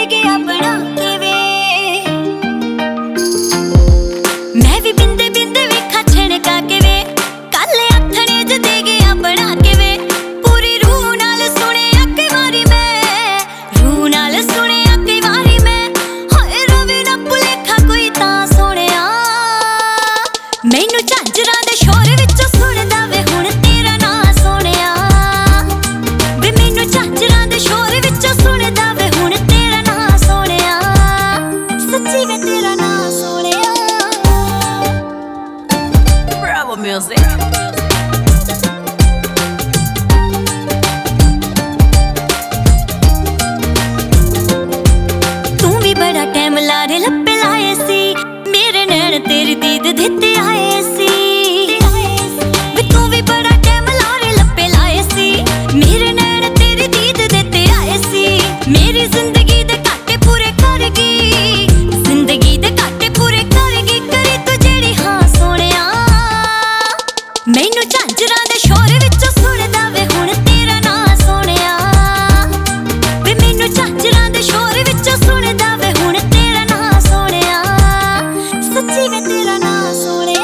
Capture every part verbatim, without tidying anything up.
गया बना के वे। मैं भी बिंदे बिंदे वेखा छिड़का के वे, काले अथने च दे गया बना के वे। पूरी रूह नाल सुनिया कई वारी मैं, रूह नाल सुनिया कई वारी मैं। हाय रवे ना भुलेखा कोई तां सोहणिया, मैनू झांजरां दे शोर विचों सुणदा वे हुण तेरा नां सोहणिया। वे मैनू झांजरां दे शोर विचों सुणदा वे हुण तेरा नां सोहणिया। सच्ची वे तेरा नां सोहणिया। Bravo music. तू भी बड़ा टाइम लारे लप्पे लाए सी, मेरे नैन तेरी दीद दिते आए सी। वे तू भी बड़ा टाइम लारे लप्पे लाए सी, मेरे नैन तेरी दीद दिते आए सी। मेरी जिंदगी दे घाटे पूरे करगी, जिंदगी दे घाटे पूरे करगी। करी तू जेड़ी हाँ सोहणिया, मैनू झांजरां दे शोर विचों सुणदा वे हुण तेरा नां सोहणिया। वे मैनू झांजरां दे शोर विचों सुणदा वे हुण तेरा नां सोहणिया। सच्ची वे तेरा नां सोहणिया।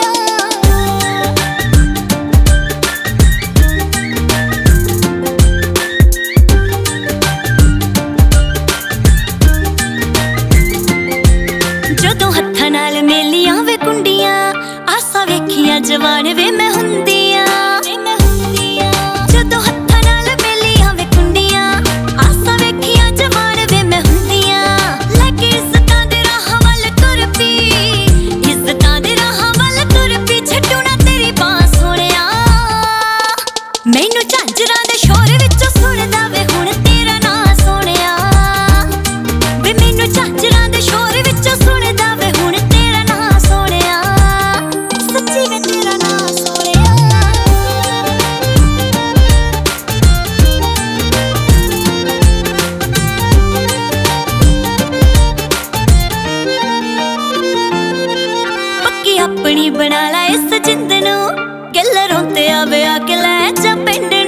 जदों हत्थां नाल मेलियां वे कुंडियां, आसां वेखियां जवान वे मैं हुंदियां। जदों हत्थां नाल मेलियां वे कुंडियां, आसां वेखियां जवान वे मैं हुंदियां। लगे इज्जतां दे राहां वल तुर पी, इज्जतां दे राहां वल तुर पी। छड्डू ना तेरी बांह सोहणिया, मैनू झांजरां दे शोर विचों सुणदा वे हुण तेरा नां सोहणिया। वे मैनू झांजरां दे शोर विचों सुणदा वे हुण तेरा नां सोहणिया। सच्ची वे तेरा नां सोहणिया। पक्की अपनी बना ला इस जिंद नूं, गल रोंदे आवे आके लै जा पिंड